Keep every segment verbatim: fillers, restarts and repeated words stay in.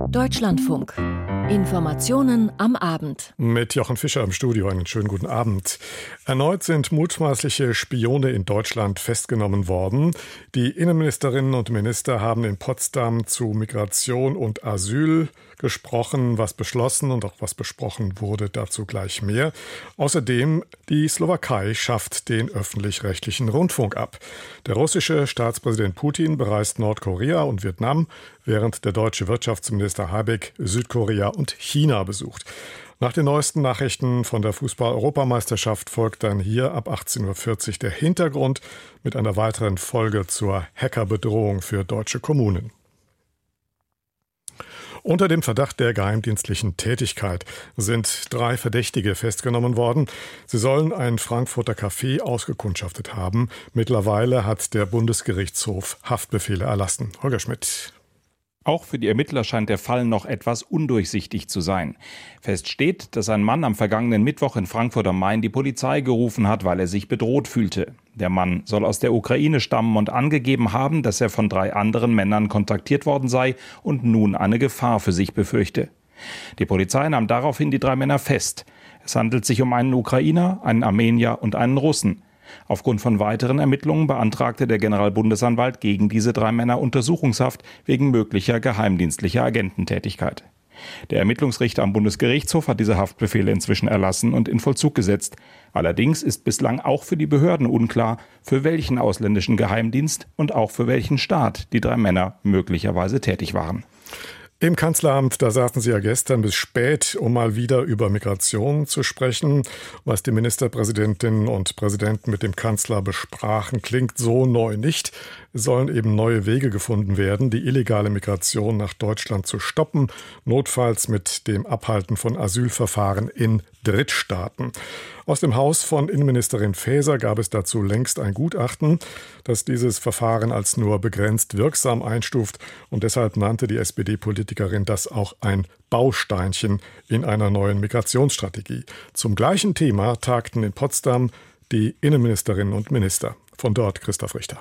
Deutschlandfunk. Informationen am Abend. Mit Jochen Fischer im Studio. Einen schönen guten Abend. Erneut sind mutmaßliche Spione in Deutschland festgenommen worden. Die Innenministerinnen und Minister haben in Potsdam zu Migration und Asyl gesprochen, was beschlossen und auch was besprochen wurde, dazu gleich mehr. Außerdem, die Slowakei schafft den öffentlich-rechtlichen Rundfunk ab. Der russische Staatspräsident Putin bereist Nordkorea und Vietnam, während der deutsche Wirtschaftsminister Habeck Südkorea und China besucht. Nach den neuesten Nachrichten von der Fußball-Europameisterschaft folgt dann hier ab achtzehn Uhr vierzig der Hintergrund mit einer weiteren Folge zur Hackerbedrohung für deutsche Kommunen. Unter dem Verdacht der geheimdienstlichen Tätigkeit sind drei Verdächtige festgenommen worden. Sie sollen ein Frankfurter Café ausgekundschaftet haben. Mittlerweile hat der Bundesgerichtshof Haftbefehle erlassen. Holger Schmidt. Auch für die Ermittler scheint der Fall noch etwas undurchsichtig zu sein. Fest steht, dass ein Mann am vergangenen Mittwoch in Frankfurt am Main die Polizei gerufen hat, weil er sich bedroht fühlte. Der Mann soll aus der Ukraine stammen und angegeben haben, dass er von drei anderen Männern kontaktiert worden sei und nun eine Gefahr für sich befürchte. Die Polizei nahm daraufhin die drei Männer fest. Es handelt sich um einen Ukrainer, einen Armenier und einen Russen. Aufgrund von weiteren Ermittlungen beantragte der Generalbundesanwalt gegen diese drei Männer Untersuchungshaft wegen möglicher geheimdienstlicher Agententätigkeit. Der Ermittlungsrichter am Bundesgerichtshof hat diese Haftbefehle inzwischen erlassen und in Vollzug gesetzt. Allerdings ist bislang auch für die Behörden unklar, für welchen ausländischen Geheimdienst und auch für welchen Staat die drei Männer möglicherweise tätig waren. Im Kanzleramt, da saßen Sie ja gestern bis spät, um mal wieder über Migration zu sprechen. Was die Ministerpräsidentinnen und Präsidenten mit dem Kanzler besprachen, klingt so neu nicht. Es sollen eben neue Wege gefunden werden, die illegale Migration nach Deutschland zu stoppen, notfalls mit dem Abhalten von Asylverfahren in Drittstaaten. Aus dem Haus von Innenministerin Faeser gab es dazu längst ein Gutachten, das dieses Verfahren als nur begrenzt wirksam einstuft, und deshalb nannte die S P D-Politikerin das auch ein Bausteinchen in einer neuen Migrationsstrategie. Zum gleichen Thema tagten in Potsdam die Innenministerinnen und Minister. Von dort Christoph Richter.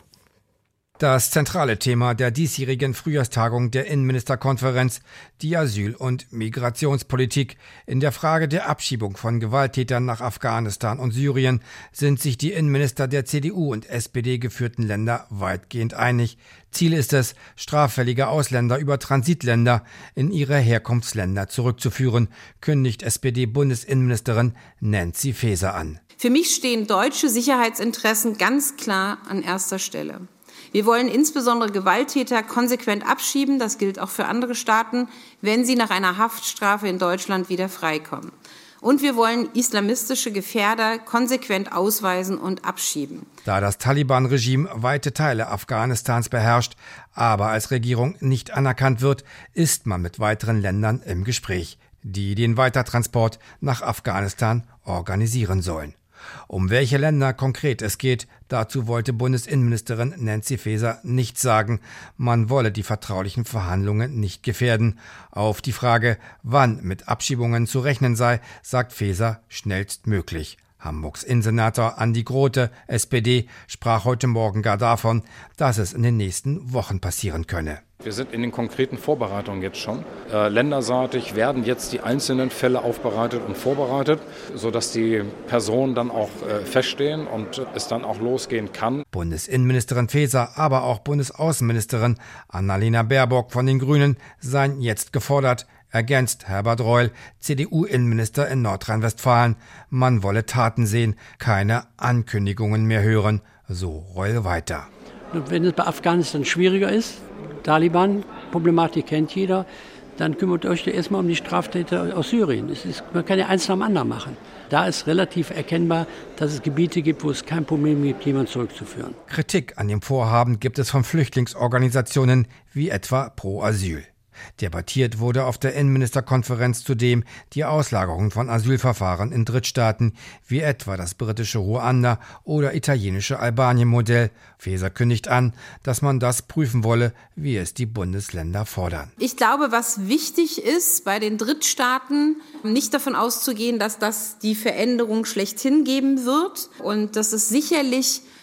Das zentrale Thema der diesjährigen Frühjahrstagung der Innenministerkonferenz, die Asyl- und Migrationspolitik. In der Frage der Abschiebung von Gewalttätern nach Afghanistan und Syrien sind sich die Innenminister der C D U und S P D geführten Länder weitgehend einig. Ziel ist es, straffällige Ausländer über Transitländer in ihre Herkunftsländer zurückzuführen, kündigt S P D-Bundesinnenministerin Nancy Faeser an. Für mich stehen deutsche Sicherheitsinteressen ganz klar an erster Stelle. Wir wollen insbesondere Gewalttäter konsequent abschieben, das gilt auch für andere Staaten, wenn sie nach einer Haftstrafe in Deutschland wieder freikommen. Und wir wollen islamistische Gefährder konsequent ausweisen und abschieben. Da das Taliban-Regime weite Teile Afghanistans beherrscht, aber als Regierung nicht anerkannt wird, ist man mit weiteren Ländern im Gespräch, die den Weitertransport nach Afghanistan organisieren sollen. Um welche Länder konkret es geht, dazu wollte Bundesinnenministerin Nancy Faeser nichts sagen. Man wolle die vertraulichen Verhandlungen nicht gefährden. Auf die Frage, wann mit Abschiebungen zu rechnen sei, sagt Faeser schnellstmöglich. Hamburgs Innensenator Andi Grote, S P D, sprach heute Morgen gar davon, dass es in den nächsten Wochen passieren könne. Wir sind in den konkreten Vorbereitungen jetzt schon. Äh, länderseitig werden jetzt die einzelnen Fälle aufbereitet und vorbereitet, sodass die Personen dann auch äh, feststehen und es dann auch losgehen kann. Bundesinnenministerin Faeser, aber auch Bundesaußenministerin Annalena Baerbock von den Grünen seien jetzt gefordert. Ergänzt Herbert Reul, C D U-Innenminister in Nordrhein-Westfalen. Man wolle Taten sehen, keine Ankündigungen mehr hören. So Reul weiter. Wenn es bei Afghanistan schwieriger ist, Taliban-Problematik kennt jeder, dann kümmert euch erstmal um die Straftäter aus Syrien. Es ist, man kann ja eins nach dem anderen machen. Da ist relativ erkennbar, dass es Gebiete gibt, wo es kein Problem gibt, jemanden zurückzuführen. Kritik an dem Vorhaben gibt es von Flüchtlingsorganisationen wie etwa Pro Asyl. Debattiert wurde auf der Innenministerkonferenz zudem die Auslagerung von Asylverfahren in Drittstaaten, wie etwa das britische Ruanda oder italienische Albanien-Modell. Faeser kündigt an, dass man das prüfen wolle, wie es die Bundesländer fordern. Ich glaube, was wichtig ist, bei den Drittstaaten nicht davon auszugehen, dass das die Veränderung schlechthin geben wird und dass es sicherlich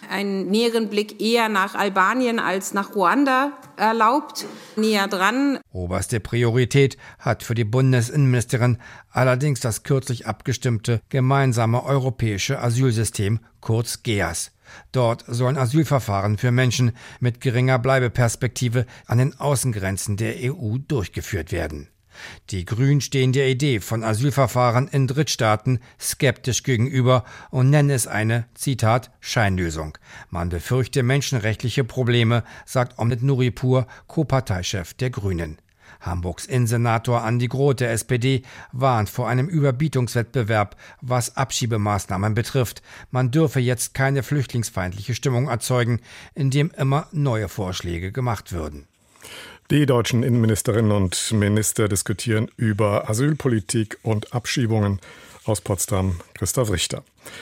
einen näheren Blick eher nach Albanien als nach Ruanda erlaubt, näher dran. Oberste Priorität hat für die Bundesinnenministerin allerdings das kürzlich abgestimmte gemeinsame europäische Asylsystem, kurz G E A S. Dort sollen Asylverfahren für Menschen mit geringer Bleibeperspektive an den Außengrenzen der E U durchgeführt werden. Die Grünen stehen der Idee von Asylverfahren in Drittstaaten skeptisch gegenüber und nennen es eine, Zitat, Scheinlösung. Man befürchte menschenrechtliche Probleme, sagt Omid Nuripur, Co-Parteichef der Grünen. Hamburgs Innensenator Andi Groth der S P D warnt vor einem Überbietungswettbewerb, was Abschiebemaßnahmen betrifft. Man dürfe jetzt keine flüchtlingsfeindliche Stimmung erzeugen, indem immer neue Vorschläge gemacht würden. Die deutschen Innenministerinnen und Minister diskutieren über Asylpolitik und Abschiebungen. Aus Potsdam, Christoph Richter.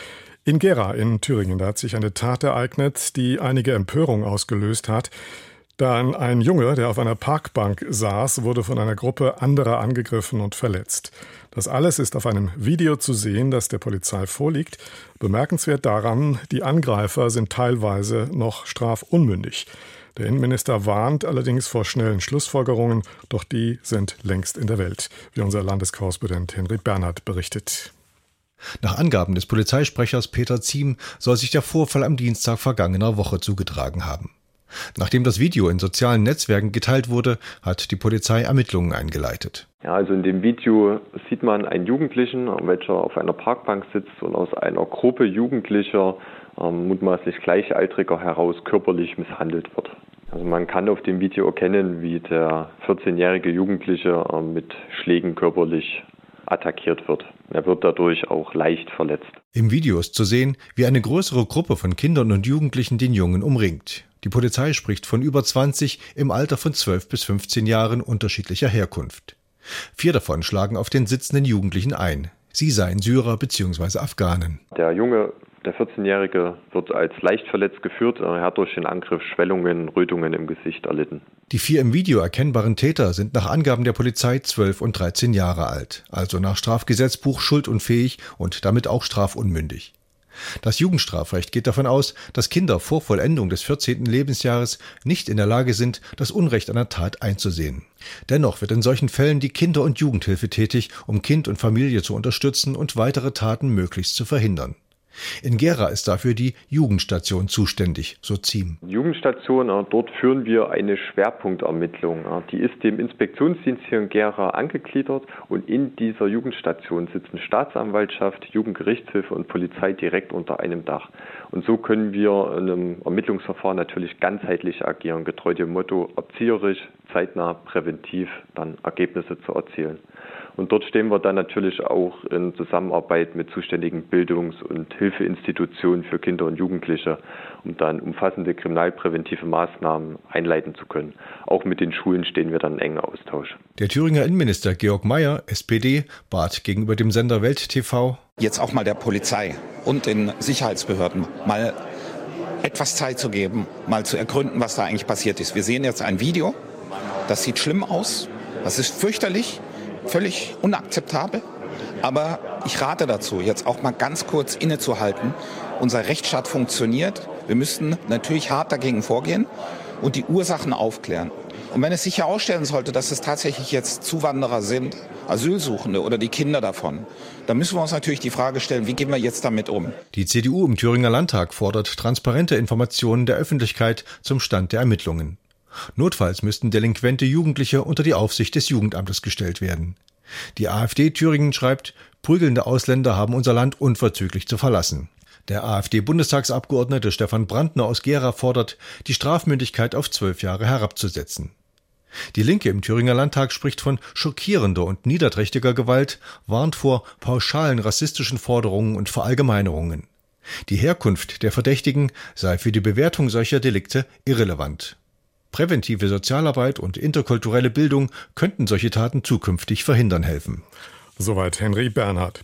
In Gera in Thüringen, da hat sich eine Tat ereignet, die einige Empörung ausgelöst hat. Dann ein Junge, der auf einer Parkbank saß, wurde von einer Gruppe anderer angegriffen und verletzt. Das alles ist auf einem Video zu sehen, das der Polizei vorliegt. Bemerkenswert daran, die Angreifer sind teilweise noch strafunmündig. Der Innenminister warnt allerdings vor schnellen Schlussfolgerungen, doch die sind längst in der Welt, wie unser Landeskorrespondent Henry Bernhard berichtet. Nach Angaben des Polizeisprechers Peter Ziem soll sich der Vorfall am Dienstag vergangener Woche zugetragen haben. Nachdem das Video in sozialen Netzwerken geteilt wurde, hat die Polizei Ermittlungen eingeleitet. Ja, also in dem Video sieht man einen Jugendlichen, welcher auf einer Parkbank sitzt und aus einer Gruppe Jugendlicher, ähm, mutmaßlich Gleichaltriger, heraus körperlich misshandelt wird. Also man kann auf dem Video erkennen, wie der vierzehnjährige Jugendliche äh, mit Schlägen körperlich attackiert wird. Er wird dadurch auch leicht verletzt. Im Video ist zu sehen, wie eine größere Gruppe von Kindern und Jugendlichen den Jungen umringt. Die Polizei spricht von über zwanzig im Alter von zwölf bis fünfzehn Jahren unterschiedlicher Herkunft. Vier davon schlagen auf den sitzenden Jugendlichen ein. Sie seien Syrer bzw. Afghanen. Der Junge, der vierzehnjährige, wird als leicht verletzt geführt. Er hat durch den Angriff Schwellungen, Rötungen im Gesicht erlitten. Die vier im Video erkennbaren Täter sind nach Angaben der Polizei zwölf und dreizehn Jahre alt, also nach Strafgesetzbuch schuldunfähig und damit auch strafunmündig. Das Jugendstrafrecht geht davon aus, dass Kinder vor Vollendung des vierzehnten Lebensjahres nicht in der Lage sind, das Unrecht einer Tat einzusehen. Dennoch wird in solchen Fällen die Kinder- und Jugendhilfe tätig, um Kind und Familie zu unterstützen und weitere Taten möglichst zu verhindern. In Gera ist dafür die Jugendstation zuständig, so Ziem. Jugendstation, dort führen wir eine Schwerpunktermittlung. Die ist dem Inspektionsdienst hier in Gera angegliedert und in dieser Jugendstation sitzen Staatsanwaltschaft, Jugendgerichtshilfe und Polizei direkt unter einem Dach. Und so können wir in einem Ermittlungsverfahren natürlich ganzheitlich agieren, getreu dem Motto erzieherisch, zeitnah, präventiv dann Ergebnisse zu erzielen. Und dort stehen wir dann natürlich auch in Zusammenarbeit mit zuständigen Bildungs- und Hilfeinstitutionen für Kinder und Jugendliche, um dann umfassende kriminalpräventive Maßnahmen einleiten zu können. Auch mit den Schulen stehen wir dann in engem Austausch. Der Thüringer Innenminister Georg Mayer, S P D, bat gegenüber dem Sender Welt T V, jetzt auch mal der Polizei und den Sicherheitsbehörden mal etwas Zeit zu geben, mal zu ergründen, was da eigentlich passiert ist. Wir sehen jetzt ein Video, das sieht schlimm aus, das ist fürchterlich, völlig unakzeptabel. Aber ich rate dazu, jetzt auch mal ganz kurz innezuhalten. Unser Rechtsstaat funktioniert. Wir müssen natürlich hart dagegen vorgehen und die Ursachen aufklären. Und wenn es sich herausstellen sollte, dass es tatsächlich jetzt Zuwanderer sind, Asylsuchende oder die Kinder davon, dann müssen wir uns natürlich die Frage stellen, wie gehen wir jetzt damit um? Die C D U im Thüringer Landtag fordert transparente Informationen der Öffentlichkeit zum Stand der Ermittlungen. Notfalls müssten delinquente Jugendliche unter die Aufsicht des Jugendamtes gestellt werden. Die AfD Thüringen schreibt, prügelnde Ausländer haben unser Land unverzüglich zu verlassen. Der AfD-Bundestagsabgeordnete Stefan Brandner aus Gera fordert, die Strafmündigkeit auf zwölf Jahre herabzusetzen. Die Linke im Thüringer Landtag spricht von schockierender und niederträchtiger Gewalt, warnt vor pauschalen rassistischen Forderungen und Verallgemeinerungen. Die Herkunft der Verdächtigen sei für die Bewertung solcher Delikte irrelevant. Präventive Sozialarbeit und interkulturelle Bildung könnten solche Taten zukünftig verhindern helfen. Soweit Henry Bernhard.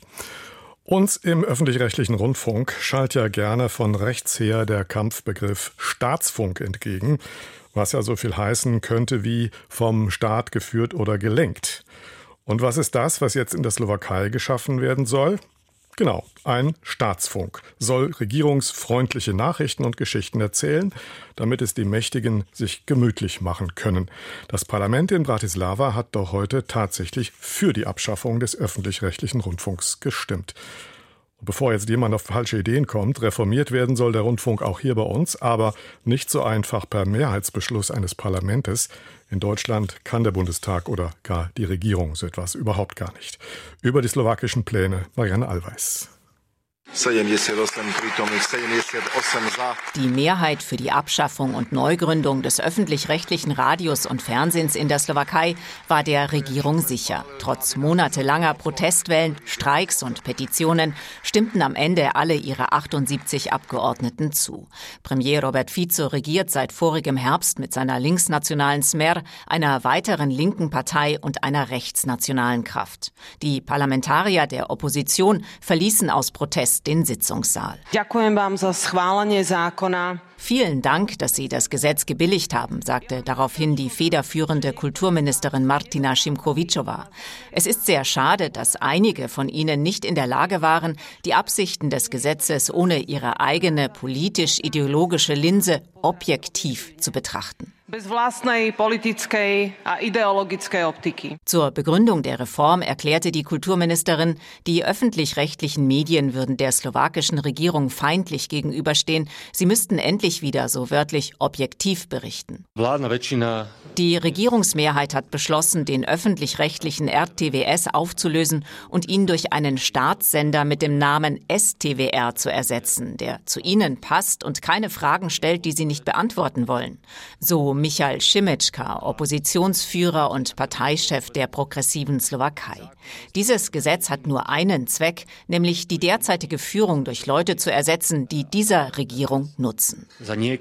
Uns im öffentlich-rechtlichen Rundfunk schallt ja gerne von rechts her der Kampfbegriff Staatsfunk entgegen, was ja so viel heißen könnte wie vom Staat geführt oder gelenkt. Und was ist das, was jetzt in der Slowakei geschaffen werden soll? Genau, ein Staatsfunk soll regierungsfreundliche Nachrichten und Geschichten erzählen, damit es die Mächtigen sich gemütlich machen können. Das Parlament in Bratislava hat doch heute tatsächlich für die Abschaffung des öffentlich-rechtlichen Rundfunks gestimmt. Und bevor jetzt jemand auf falsche Ideen kommt, reformiert werden soll der Rundfunk auch hier bei uns, aber nicht so einfach per Mehrheitsbeschluss eines Parlamentes. In Deutschland kann der Bundestag oder gar die Regierung so etwas überhaupt gar nicht. Über die slowakischen Pläne Marianne Allweis. Die Mehrheit für die Abschaffung und Neugründung des öffentlich-rechtlichen Radios und Fernsehens in der Slowakei war der Regierung sicher. Trotz monatelanger Protestwellen, Streiks und Petitionen stimmten am Ende alle ihre achtundsiebzig Abgeordneten zu. Premier Robert Fico regiert seit vorigem Herbst mit seiner linksnationalen Smer, einer weiteren linken Partei und einer rechtsnationalen Kraft. Die Parlamentarier der Opposition verließen aus Protest den Sitzungssaal. Vielen Dank, dass Sie das Gesetz gebilligt haben, sagte daraufhin die federführende Kulturministerin Martina Šimkovičová. Es ist sehr schade, dass einige von Ihnen nicht in der Lage waren, die Absichten des Gesetzes ohne ihre eigene politisch-ideologische Linse objektiv zu betrachten. Zur Begründung der Reform erklärte die Kulturministerin, die öffentlich-rechtlichen Medien würden der slowakischen Regierung feindlich gegenüberstehen. Sie müssten endlich wieder, so wörtlich, objektiv berichten. Die Regierungsmehrheit hat beschlossen, den öffentlich-rechtlichen R T W S aufzulösen und ihn durch einen Staatssender mit dem Namen S T W R zu ersetzen, der zu ihnen passt und keine Fragen stellt, die sie nicht beantworten wollen. So Michal Šimečka, Oppositionsführer und Parteichef der progressiven Slowakei. Dieses Gesetz hat nur einen Zweck, nämlich die derzeitige Führung durch Leute zu ersetzen, die dieser Regierung nutzen.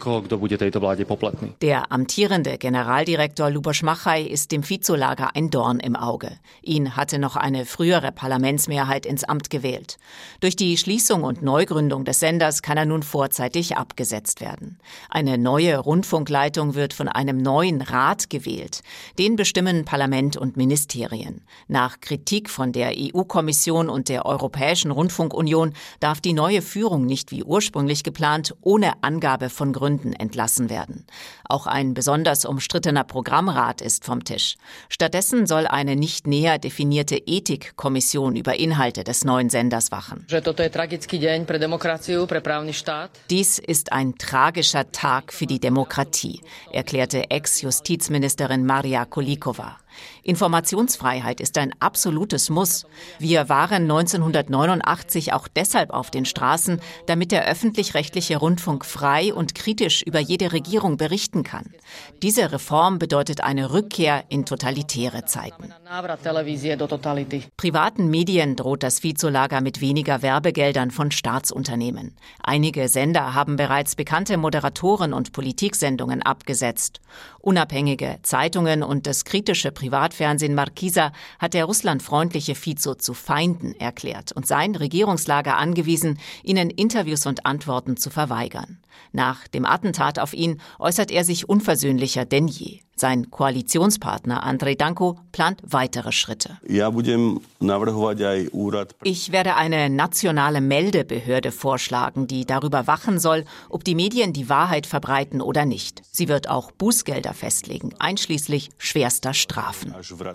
Der amtierende Generaldirektor Luboš Machaj ist dem Fico-Lager ein Dorn im Auge. Ihn hatte noch eine frühere Parlamentsmehrheit ins Amt gewählt. Durch die Schließung und Neugründung des Senders kann er nun vorzeitig abgesetzt werden. Eine neue Rundfunkleitung wird von einem neuen Rat gewählt. Den bestimmen Parlament und Ministerien. Nach Kritik von der E U-Kommission und der Europäischen Rundfunkunion darf die neue Führung nicht wie ursprünglich geplant ohne Angabe von Gründen entlassen werden. Auch ein besonders umstrittener Programmrat ist vom Tisch. Stattdessen soll eine nicht näher definierte Ethikkommission über Inhalte des neuen Senders wachen. Dies ist ein tragischer Tag für die Demokratie, erklärte Ex-Justizministerin Maria Kolíková. Informationsfreiheit ist ein absolutes Muss. Wir waren neunzehnhundertneunundachtzig auch deshalb auf den Straßen, damit der öffentlich-rechtliche Rundfunk frei und kritisch über jede Regierung berichten kann. Diese Reform bedeutet eine Rückkehr in totalitäre Zeiten. Privaten Medien droht das Fico-Lager mit weniger Werbegeldern von Staatsunternehmen. Einige Sender haben bereits bekannte Moderatoren und Politiksendungen abgesetzt. Unabhängige Zeitungen und das kritische Privatfernsehen Markisa hat der russlandfreundliche Fico zu Feinden erklärt und sein Regierungslager angewiesen, ihnen Interviews und Antworten zu verweigern. Nach dem Attentat auf ihn äußert er sich unversöhnlicher denn je. Sein Koalitionspartner Andrej Danko plant weitere Schritte. Ich werde eine nationale Meldebehörde vorschlagen, die darüber wachen soll, ob die Medien die Wahrheit verbreiten oder nicht. Sie wird auch Bußgelder festlegen, einschließlich schwerster Strafen.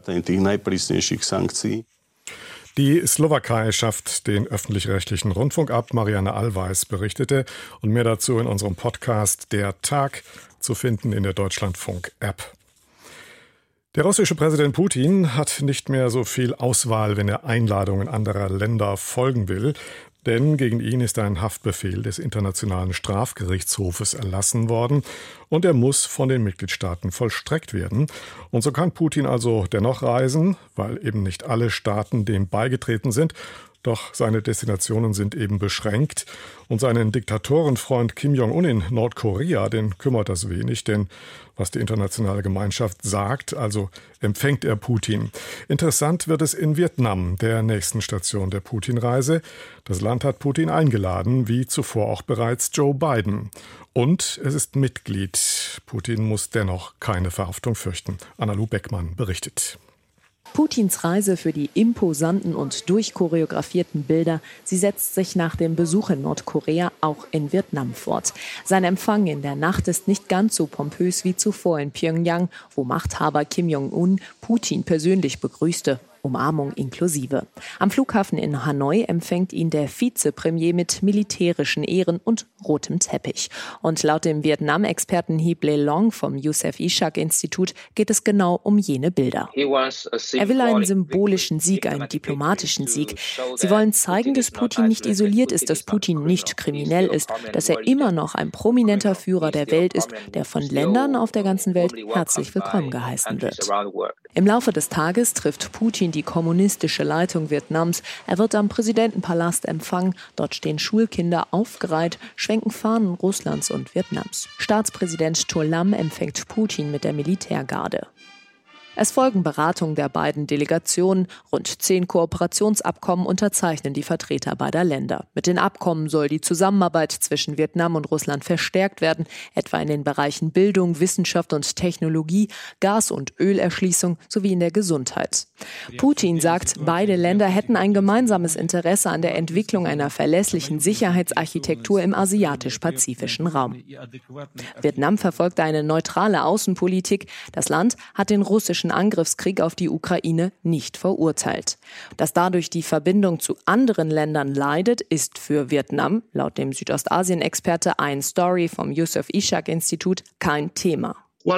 Die Slowakei schafft den öffentlich-rechtlichen Rundfunk ab. Marianne Allweis berichtete und mehr dazu in unserem Podcast Der Tag, zu finden in der Deutschlandfunk-App. Der russische Präsident Putin hat nicht mehr so viel Auswahl, wenn er Einladungen anderer Länder folgen will. Denn gegen ihn ist ein Haftbefehl des Internationalen Strafgerichtshofes erlassen worden und er muss von den Mitgliedstaaten vollstreckt werden. Und so kann Putin also dennoch reisen, weil eben nicht alle Staaten dem beigetreten sind. Doch seine Destinationen sind eben beschränkt. Und seinen Diktatorenfreund Kim Jong-un in Nordkorea, den kümmert das wenig, denn was die internationale Gemeinschaft sagt, also empfängt er Putin. Interessant wird es in Vietnam, der nächsten Station der Putin-Reise. Das Land hat Putin eingeladen, wie zuvor auch bereits Joe Biden. Und es ist Mitglied. Putin muss dennoch keine Verhaftung fürchten. Anna-Lu Beckmann berichtet. Putins Reise für die imposanten und durchchoreografierten Bilder, sie setzt sich nach dem Besuch in Nordkorea auch in Vietnam fort. Sein Empfang in der Nacht ist nicht ganz so pompös wie zuvor in Pjöngjang, wo Machthaber Kim Jong-un Putin persönlich begrüßte. Umarmung inklusive. Am Flughafen in Hanoi empfängt ihn der Vizepremier mit militärischen Ehren und rotem Teppich. Und laut dem Vietnam-Experten Hiep Le Long vom Youssef Ishak-Institut geht es genau um jene Bilder. Er will einen symbolischen Sieg, einen diplomatischen Sieg. Sie wollen zeigen, dass Putin nicht isoliert ist, dass Putin nicht kriminell ist, dass er immer noch ein prominenter Führer der Welt ist, der von Ländern auf der ganzen Welt herzlich willkommen geheißen wird. Im Laufe des Tages trifft Putin die kommunistische Leitung Vietnams. Er wird am Präsidentenpalast empfangen. Dort stehen Schulkinder aufgereiht, schwenken Fahnen Russlands und Vietnams. Staatspräsident To Lam empfängt Putin mit der Militärgarde. Es folgen Beratungen der beiden Delegationen. Rund zehn Kooperationsabkommen unterzeichnen die Vertreter beider Länder. Mit den Abkommen soll die Zusammenarbeit zwischen Vietnam und Russland verstärkt werden, etwa in den Bereichen Bildung, Wissenschaft und Technologie, Gas- und Ölerschließung sowie in der Gesundheit. Putin sagt, beide Länder hätten ein gemeinsames Interesse an der Entwicklung einer verlässlichen Sicherheitsarchitektur im asiatisch-pazifischen Raum. Vietnam verfolgt eine neutrale Außenpolitik. Das Land hat den russischen Angriffskrieg auf die Ukraine nicht verurteilt. Dass dadurch die Verbindung zu anderen Ländern leidet, ist für Vietnam, laut dem Südostasien-Experte Ian Story vom Youssef Ishak-Institut, kein Thema.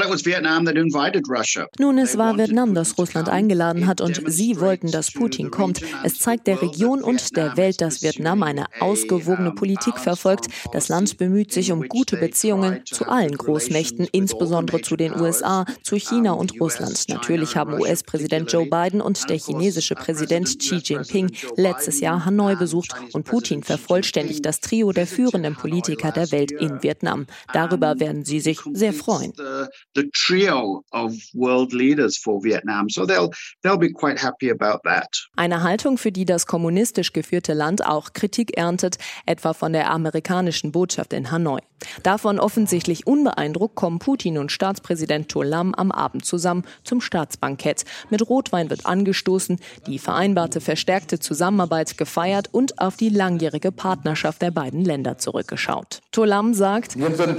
Nun, es war Vietnam, das Russland eingeladen hat und sie wollten, dass Putin kommt. Es zeigt der Region und der Welt, dass Vietnam eine ausgewogene Politik verfolgt. Das Land bemüht sich um gute Beziehungen zu allen Großmächten, insbesondere zu den U S A, zu China und Russland. Natürlich haben U S-Präsident Joe Biden und der chinesische Präsident Xi Jinping letztes Jahr Hanoi besucht und Putin vervollständigt das Trio der führenden Politiker der Welt in Vietnam. Darüber werden sie sich sehr freuen. The trio of world leaders for Vietnam. So they'll they'll be quite happy about that. Eine Haltung, für die das kommunistisch geführte Land auch Kritik erntet, etwa von der amerikanischen Botschaft in Hanoi. Davon offensichtlich unbeeindruckt kommen Putin und Staatspräsident To Lam am Abend zusammen zum Staatsbankett. Mit Rotwein wird angestoßen, die vereinbarte verstärkte Zusammenarbeit gefeiert und auf die langjährige Partnerschaft der beiden Länder zurückgeschaut. To Lam sagt,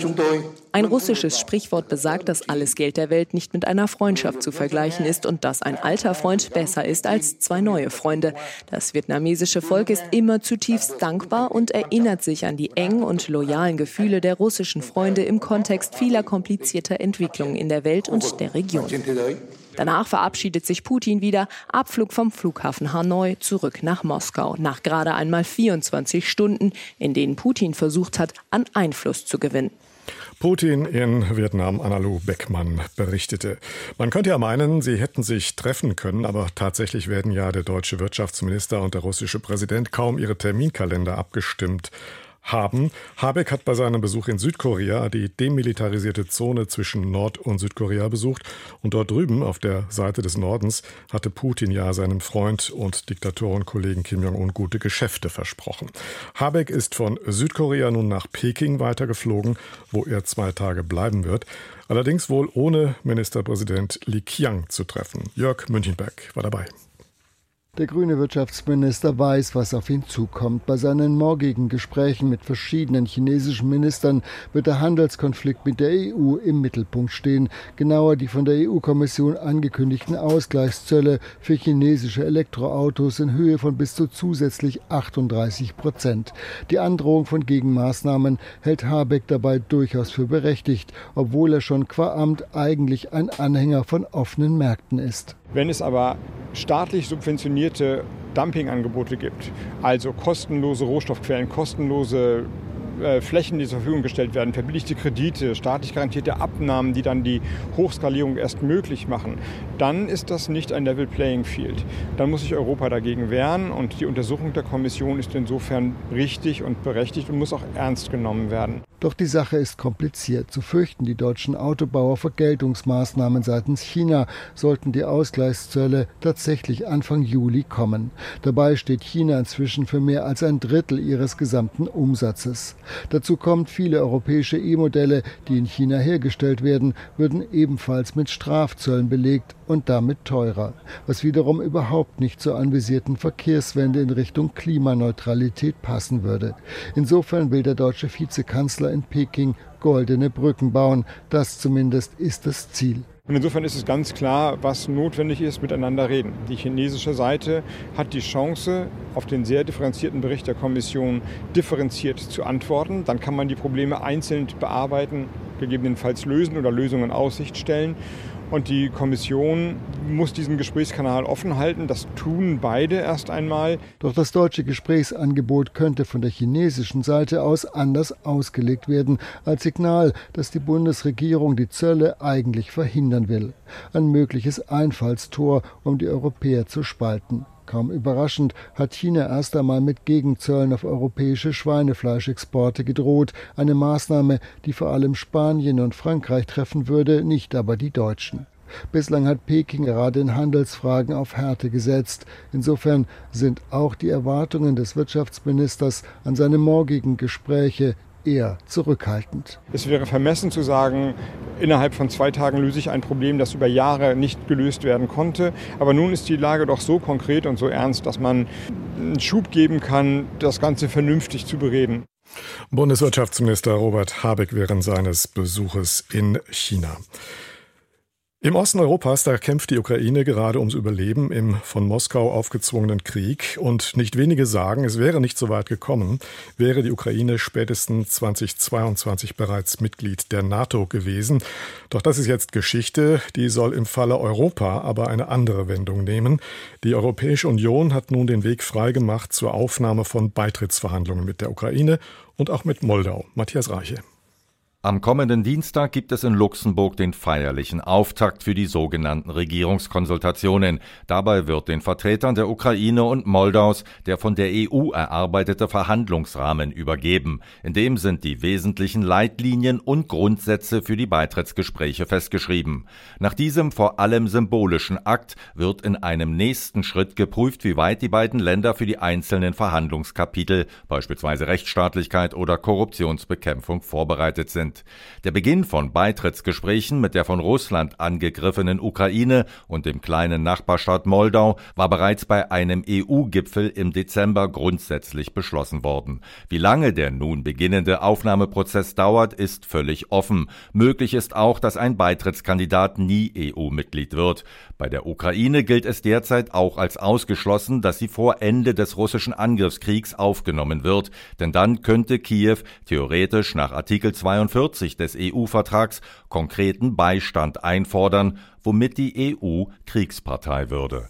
ein russisches Sprichwort besagt, dass alles Geld der Welt nicht mit einer Freundschaft zu vergleichen ist und dass ein alter Freund besser ist als zwei neue Freunde. Das vietnamesische Volk ist immer zutiefst dankbar und erinnert sich an die engen und loyalen Gefühle der russischen Freunde im Kontext vieler komplizierter Entwicklungen in der Welt und der Region. Danach verabschiedet sich Putin wieder, Abflug vom Flughafen Hanoi zurück nach Moskau, nach gerade einmal vierundzwanzig Stunden, in denen Putin versucht hat, an Einfluss zu gewinnen. Putin in Vietnam, Anna-Lu Beckmann berichtete. Man könnte ja meinen, sie hätten sich treffen können, aber tatsächlich werden ja der deutsche Wirtschaftsminister und der russische Präsident kaum ihre Terminkalender abgestimmt haben. Habeck hat bei seinem Besuch in Südkorea die demilitarisierte Zone zwischen Nord- und Südkorea besucht. Und dort drüben auf der Seite des Nordens hatte Putin ja seinem Freund und Diktatorenkollegen Kim Jong-un gute Geschäfte versprochen. Habeck ist von Südkorea nun nach Peking weitergeflogen, wo er zwei Tage bleiben wird. Allerdings wohl ohne Ministerpräsident Li Qiang zu treffen. Jörg Münchenberg war dabei. Der grüne Wirtschaftsminister weiß, was auf ihn zukommt. Bei seinen morgigen Gesprächen mit verschiedenen chinesischen Ministern wird der Handelskonflikt mit der E U im Mittelpunkt stehen. Genauer die von der E U-Kommission angekündigten Ausgleichszölle für chinesische Elektroautos in Höhe von bis zu zusätzlich achtunddreißig Prozent. Die Androhung von Gegenmaßnahmen hält Habeck dabei durchaus für berechtigt, obwohl er schon qua Amt eigentlich ein Anhänger von offenen Märkten ist. Wenn es aber staatlich subventionierte Dumpingangebote gibt, also kostenlose Rohstoffquellen, kostenlose äh, Flächen, die zur Verfügung gestellt werden, verbilligte Kredite, staatlich garantierte Abnahmen, die dann die Hochskalierung erst möglich machen, dann ist das nicht ein Level Playing Field. Dann muss sich Europa dagegen wehren und die Untersuchung der Kommission ist insofern richtig und berechtigt und muss auch ernst genommen werden. Doch die Sache ist kompliziert. So fürchten die deutschen Autobauer Vergeltungsmaßnahmen seitens China, sollten die Ausgleichszölle tatsächlich Anfang Juli kommen. Dabei steht China inzwischen für mehr als ein Drittel ihres gesamten Umsatzes. Dazu kommt, viele europäische E-Modelle, die in China hergestellt werden, würden ebenfalls mit Strafzöllen belegt und damit teurer, was wiederum überhaupt nicht zur anvisierten Verkehrswende in Richtung Klimaneutralität passen würde. Insofern will der deutsche Vizekanzler in Peking goldene Brücken bauen. Das zumindest ist das Ziel. Und insofern ist es ganz klar, was notwendig ist, miteinander reden. Die chinesische Seite hat die Chance, auf den sehr differenzierten Bericht der Kommission differenziert zu antworten. Dann kann man die Probleme einzeln bearbeiten, gegebenenfalls lösen oder Lösungen in Aussicht stellen. Und die Kommission muss diesen Gesprächskanal offen halten. Das tun beide erst einmal. Doch das deutsche Gesprächsangebot könnte von der chinesischen Seite aus anders ausgelegt werden, als Signal, dass die Bundesregierung die Zölle eigentlich verhindern will. Ein mögliches Einfallstor, um die Europäer zu spalten. Kaum überraschend hat China erst einmal mit Gegenzöllen auf europäische Schweinefleischexporte gedroht. Eine Maßnahme, die vor allem Spanien und Frankreich treffen würde, nicht aber die Deutschen. Bislang hat Peking gerade in Handelsfragen auf Härte gesetzt. Insofern sind auch die Erwartungen des Wirtschaftsministers an seine morgigen Gespräche eher zurückhaltend. Es wäre vermessen zu sagen, innerhalb von zwei Tagen löse ich ein Problem, das über Jahre nicht gelöst werden konnte. Aber nun ist die Lage doch so konkret und so ernst, dass man einen Schub geben kann, das Ganze vernünftig zu bereden. Bundeswirtschaftsminister Robert Habeck während seines Besuches in China. Im Osten Europas, da kämpft die Ukraine gerade ums Überleben im von Moskau aufgezwungenen Krieg. Und nicht wenige sagen, es wäre nicht so weit gekommen, wäre die Ukraine spätestens zweitausendzweiundzwanzig bereits Mitglied der NATO gewesen. Doch das ist jetzt Geschichte, die soll im Falle Europa aber eine andere Wendung nehmen. Die Europäische Union hat nun den Weg freigemacht zur Aufnahme von Beitrittsverhandlungen mit der Ukraine und auch mit Moldau. Matthias Reiche. Am kommenden Dienstag gibt es in Luxemburg den feierlichen Auftakt für die sogenannten Regierungskonsultationen. Dabei wird den Vertretern der Ukraine und Moldaus der von der E U erarbeitete Verhandlungsrahmen übergeben. In dem sind die wesentlichen Leitlinien und Grundsätze für die Beitrittsgespräche festgeschrieben. Nach diesem vor allem symbolischen Akt wird in einem nächsten Schritt geprüft, wie weit die beiden Länder für die einzelnen Verhandlungskapitel, beispielsweise Rechtsstaatlichkeit oder Korruptionsbekämpfung, vorbereitet sind. Der Beginn von Beitrittsgesprächen mit der von Russland angegriffenen Ukraine und dem kleinen Nachbarstaat Moldau war bereits bei einem E U-Gipfel im Dezember grundsätzlich beschlossen worden. Wie lange der nun beginnende Aufnahmeprozess dauert, ist völlig offen. Möglich ist auch, dass ein Beitrittskandidat nie E U-Mitglied wird. Bei der Ukraine gilt es derzeit auch als ausgeschlossen, dass sie vor Ende des russischen Angriffskriegs aufgenommen wird. Denn dann könnte Kiew theoretisch nach Artikel zweiundvierzig des E U-Vertrags konkreten Beistand einfordern, womit die E U Kriegspartei würde.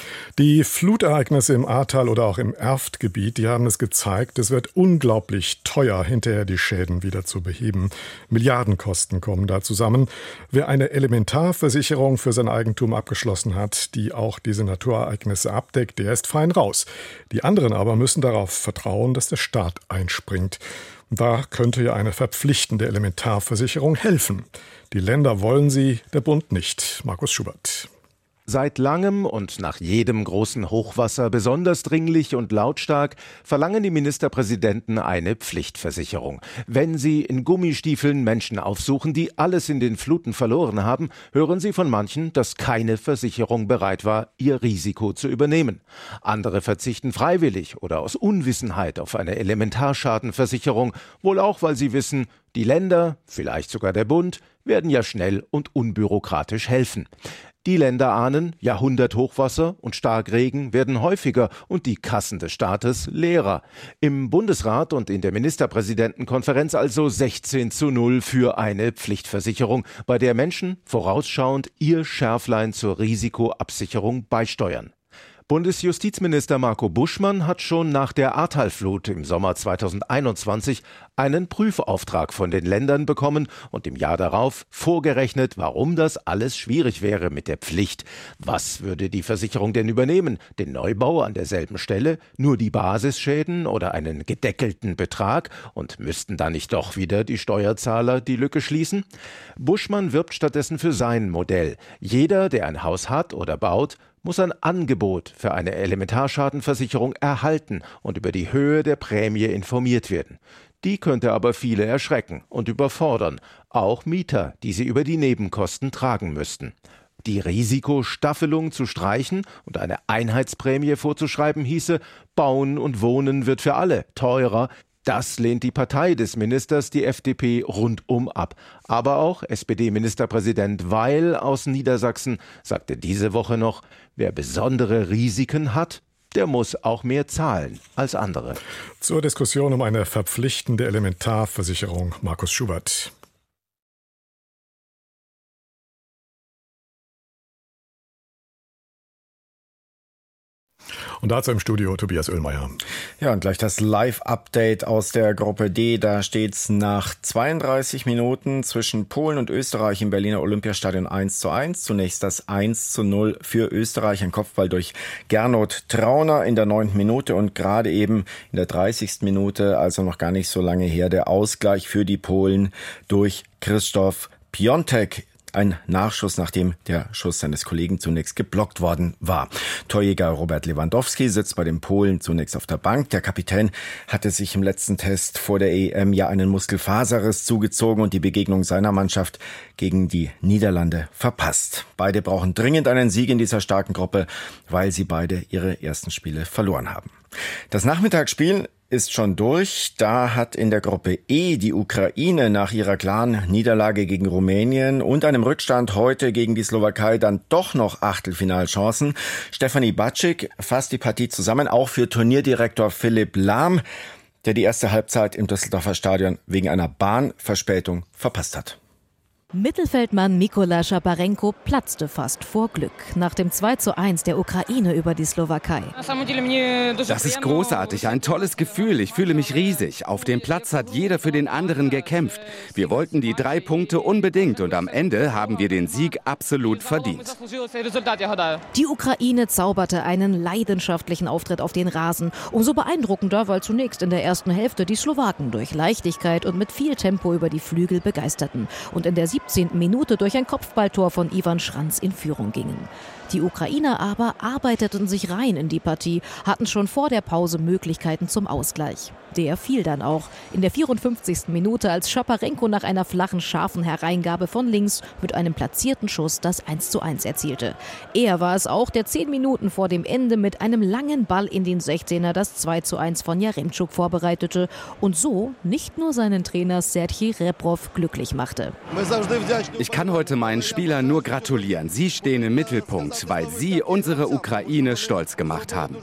Die Flutereignisse im Ahrtal oder auch im Erftgebiet, die haben es gezeigt, es wird unglaublich teuer, hinterher die Schäden wieder zu beheben. Milliardenkosten kommen da zusammen. Wer eine Elementarversicherung für sein Eigentum abgeschlossen hat, die auch diese Naturereignisse abdeckt, der ist fein raus. Die anderen aber müssen darauf vertrauen, dass der Staat einspringt. Da könnte ja eine verpflichtende Elementarversicherung helfen. Die Länder wollen sie, der Bund nicht. Markus Schubert. Seit langem und nach jedem großen Hochwasser besonders dringlich und lautstark verlangen die Ministerpräsidenten eine Pflichtversicherung. Wenn sie in Gummistiefeln Menschen aufsuchen, die alles in den Fluten verloren haben, hören sie von manchen, dass keine Versicherung bereit war, ihr Risiko zu übernehmen. Andere verzichten freiwillig oder aus Unwissenheit auf eine Elementarschadenversicherung, wohl auch, weil sie wissen, die Länder, vielleicht sogar der Bund, werden ja schnell und unbürokratisch helfen. Die Länder ahnen, Jahrhunderthochwasser und Starkregen werden häufiger und die Kassen des Staates leerer. Im Bundesrat und in der Ministerpräsidentenkonferenz also sechzehn zu null für eine Pflichtversicherung, bei der Menschen vorausschauend ihr Schärflein zur Risikoabsicherung beisteuern. Bundesjustizminister Marco Buschmann hat schon nach der Ahrtalflut im Sommer zweitausendeinundzwanzig einen Prüfauftrag von den Ländern bekommen und im Jahr darauf vorgerechnet, warum das alles schwierig wäre mit der Pflicht. Was würde die Versicherung denn übernehmen? Den Neubau an derselben Stelle, nur die Basisschäden oder einen gedeckelten Betrag? Und müssten da nicht doch wieder die Steuerzahler die Lücke schließen? Buschmann wirbt stattdessen für sein Modell. Jeder, der ein Haus hat oder baut, muss ein Angebot für eine Elementarschadenversicherung erhalten und über die Höhe der Prämie informiert werden. Die könnte aber viele erschrecken und überfordern, auch Mieter, die sie über die Nebenkosten tragen müssten. Die Risikostaffelung zu streichen und eine Einheitsprämie vorzuschreiben hieße, Bauen und Wohnen wird für alle teurer. Das lehnt die Partei des Ministers, die F D P, rundum ab. Aber auch S P D-Ministerpräsident Weil aus Niedersachsen sagte diese Woche noch, wer besondere Risiken hat, der muss auch mehr zahlen als andere. Zur Diskussion um eine verpflichtende Elementarversicherung, Markus Schubert. Und dazu im Studio Tobias Oehlmeier. Ja, und gleich das Live-Update aus der Gruppe D. Da steht's nach zweiunddreißig Minuten zwischen Polen und Österreich im Berliner Olympiastadion eins zu eins. Zunächst das eins zu null für Österreich. Ein Kopfball durch Gernot Trauner in der neunten Minute und gerade eben in der dreißigsten Minute, also noch gar nicht so lange her, der Ausgleich für die Polen durch Krzysztof Piątek. Ein Nachschuss, nachdem der Schuss seines Kollegen zunächst geblockt worden war. Torjäger Robert Lewandowski sitzt bei den Polen zunächst auf der Bank. Der Kapitän hatte sich im letzten Test vor der E M ja einen Muskelfaserriss zugezogen und die Begegnung seiner Mannschaft gegen die Niederlande verpasst. Beide brauchen dringend einen Sieg in dieser starken Gruppe, weil sie beide ihre ersten Spiele verloren haben. Das Nachmittagsspiel ist schon durch. Da hat in der Gruppe E die Ukraine nach ihrer klaren Niederlage gegen Rumänien und einem Rückstand heute gegen die Slowakei dann doch noch Achtelfinalchancen. Stefanie Batschik fasst die Partie zusammen, auch für Turnierdirektor Philipp Lahm, der die erste Halbzeit im Düsseldorfer Stadion wegen einer Bahnverspätung verpasst hat. Mittelfeldmann Mykola Schaparenko platzte fast vor Glück nach dem zwei zu eins der Ukraine über die Slowakei. Das ist großartig, ein tolles Gefühl. Ich fühle mich riesig. Auf dem Platz hat jeder für den anderen gekämpft. Wir wollten die drei Punkte unbedingt und am Ende haben wir den Sieg absolut verdient. Die Ukraine zauberte einen leidenschaftlichen Auftritt auf den Rasen. Umso beeindruckender, weil zunächst in der ersten Hälfte die Slowaken durch Leichtigkeit und mit viel Tempo über die Flügel begeisterten und in der siebzehnten Minute durch ein Kopfballtor von Ivan Schranz in Führung gingen. Die Ukrainer aber arbeiteten sich rein in die Partie, hatten schon vor der Pause Möglichkeiten zum Ausgleich. Der fiel dann auch in der vierundfünfzigsten Minute, als Schaparenko nach einer flachen, scharfen Hereingabe von links mit einem platzierten Schuss das eins zu eins erzielte. Er war es auch, der zehn Minuten vor dem Ende mit einem langen Ball in den sechzehner das zwei zu eins von Jaremczuk vorbereitete und so nicht nur seinen Trainer Serhij Rebrov glücklich machte. Ich kann heute meinen Spielern nur gratulieren. Sie stehen im Mittelpunkt, weil sie unsere Ukraine stolz gemacht haben.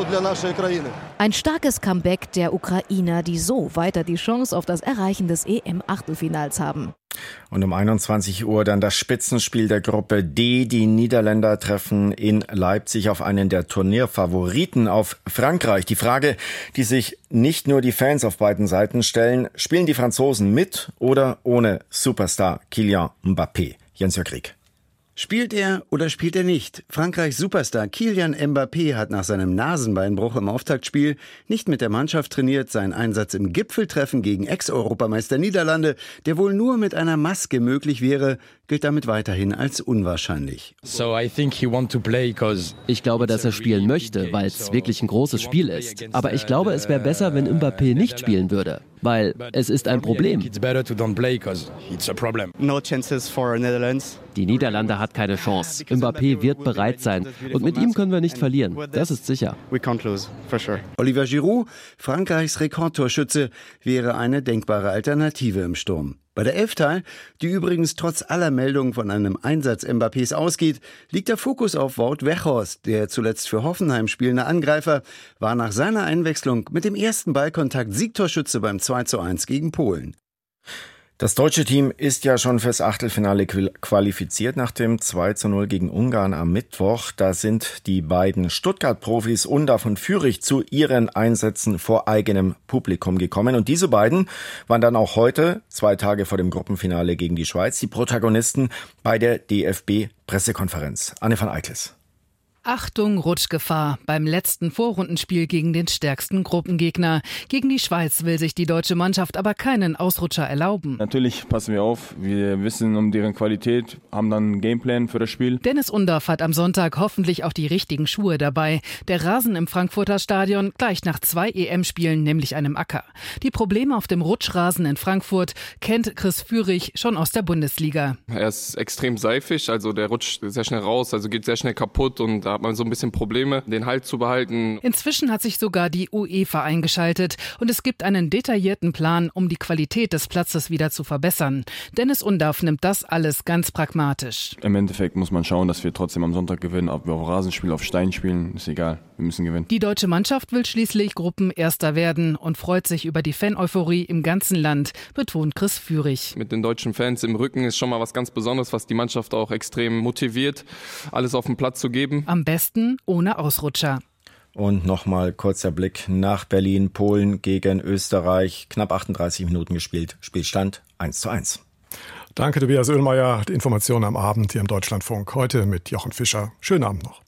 Ein starkes Comeback der Ukrainer, die so weiter die Chance auf das Erreichen des E M-Achtelfinals haben. Und um einundzwanzig Uhr dann das Spitzenspiel der Gruppe D. Die Niederländer treffen in Leipzig auf einen der Turnierfavoriten, auf Frankreich. Die Frage, die sich nicht nur die Fans auf beiden Seiten stellen, spielen die Franzosen mit oder ohne Superstar Kylian Mbappé? Jens-Jörg Rieck. Spielt er oder spielt er nicht? Frankreichs Superstar Kylian Mbappé hat nach seinem Nasenbeinbruch im Auftaktspiel nicht mit der Mannschaft trainiert. Sein Einsatz im Gipfeltreffen gegen Ex-Europameister Niederlande, der wohl nur mit einer Maske möglich wäre, gilt damit weiterhin als unwahrscheinlich. Ich glaube, dass er spielen möchte, weil es wirklich ein großes Spiel ist. Aber ich glaube, es wäre besser, wenn Mbappé nicht spielen würde, weil es ist ein Problem. Die Niederlande hat keine Chance. Mbappé wird bereit sein und mit ihm können wir nicht verlieren. Das ist sicher. Olivier Giroud, Frankreichs Rekordtorschütze, wäre eine denkbare Alternative im Sturm. Bei der Elftal, die übrigens trotz aller Meldungen von einem Einsatz Mbappés ausgeht, liegt der Fokus auf Wout Weghorst. Der zuletzt für Hoffenheim spielende Angreifer war nach seiner Einwechslung mit dem ersten Ballkontakt Siegtorschütze beim zwei zu eins gegen Polen. Das deutsche Team ist ja schon fürs Achtelfinale qualifiziert nach dem zwei zu null gegen Ungarn am Mittwoch. Da sind die beiden Stuttgart-Profis Unda von Fürich zu ihren Einsätzen vor eigenem Publikum gekommen. Und diese beiden waren dann auch heute, zwei Tage vor dem Gruppenfinale gegen die Schweiz, die Protagonisten bei der D F B-Pressekonferenz. Anne van Eickels. Achtung, Rutschgefahr beim letzten Vorrundenspiel gegen den stärksten Gruppengegner. Gegen die Schweiz will sich die deutsche Mannschaft aber keinen Ausrutscher erlauben. Natürlich passen wir auf. Wir wissen um deren Qualität, haben dann einen Gameplan für das Spiel. Dennis Undaff hat am Sonntag hoffentlich auch die richtigen Schuhe dabei. Der Rasen im Frankfurter Stadion gleicht nach zwei E M-Spielen nämlich einem Acker. Die Probleme auf dem Rutschrasen in Frankfurt kennt Chris Führig schon aus der Bundesliga. Er ist extrem seifig, also der rutscht sehr schnell raus, also geht sehr schnell kaputt und da hat man so ein bisschen Probleme, den Halt zu behalten. Inzwischen hat sich sogar die UEFA eingeschaltet und es gibt einen detaillierten Plan, um die Qualität des Platzes wieder zu verbessern. Dennis Undaff nimmt das alles ganz pragmatisch. Im Endeffekt muss man schauen, dass wir trotzdem am Sonntag gewinnen, ob wir auf Rasen spielen, auf Stein spielen, ist egal, wir müssen gewinnen. Die deutsche Mannschaft will schließlich Gruppenerster werden und freut sich über die Fan-Euphorie im ganzen Land, betont Chris Führig. Mit den deutschen Fans im Rücken ist schon mal was ganz Besonderes, was die Mannschaft auch extrem motiviert, alles auf den Platz zu geben. Am besten ohne Ausrutscher. Und nochmal kurzer Blick nach Berlin. Polen gegen Österreich. Knapp achtunddreißig Minuten gespielt. Spielstand eins zu eins. Danke, Tobias Oehlmeier. Die Informationen am Abend hier im Deutschlandfunk. Heute mit Jochen Fischer. Schönen Abend noch.